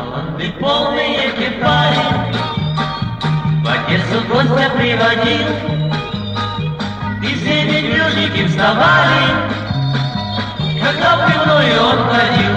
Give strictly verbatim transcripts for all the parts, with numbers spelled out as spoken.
Баланды полные экипажи в Одессу гостя приводил, и все медвежники вставали, когда в пивную он ходил.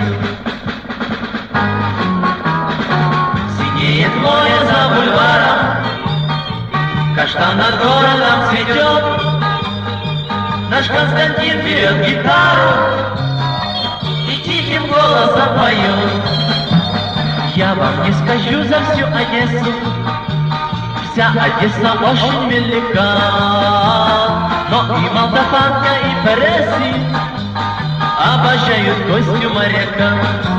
Синеет море за бульваром, каштан над городом цветет, наш Константин берет гитару и тихим голосом поет. Я вам не скажу за всю Одессу, вся Одесса очень велика, но и Молдаванка, и Переси обожают гостю моряка.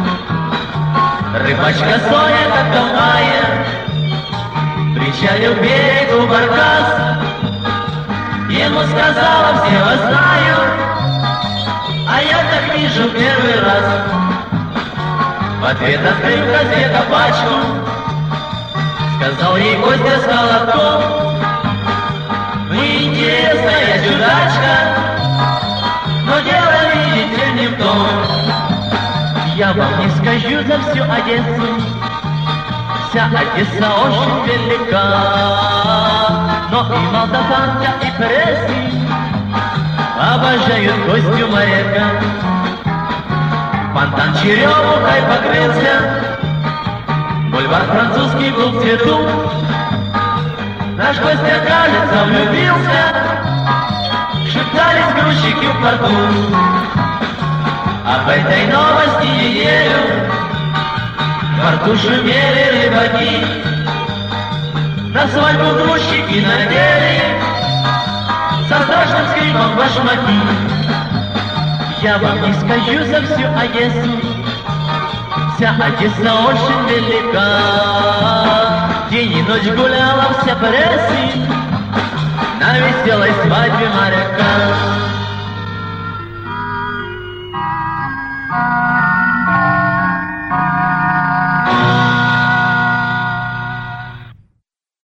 Рыбачка Соня, как в мае, причалил к берегу баркас, ему сказала: все вас знаю, а я так вижу первый раз. В ответ открыл газета пачку, сказал ей гостя с холодком: вы интересная чудачка, но дело, видите, не в том. Я вам не скажу за всю Одессу, вся Одесса очень велика, но и Молдаванка, и Преси обожают гостю моряка. Фонтан черемухой покрылся, бульвар французский был в цвету, наш гостя, кажется, влюбился, шептались грузчики в порту. Об этой новости неделю в порту шумели рыбаки, на свадьбу грузчики надели со страшным скрипом башмаки. Я вам не скажу за всю Одессу, вся Одесса очень велика, день и ночь гуляла вся Преси на веселой свадьбе моряка.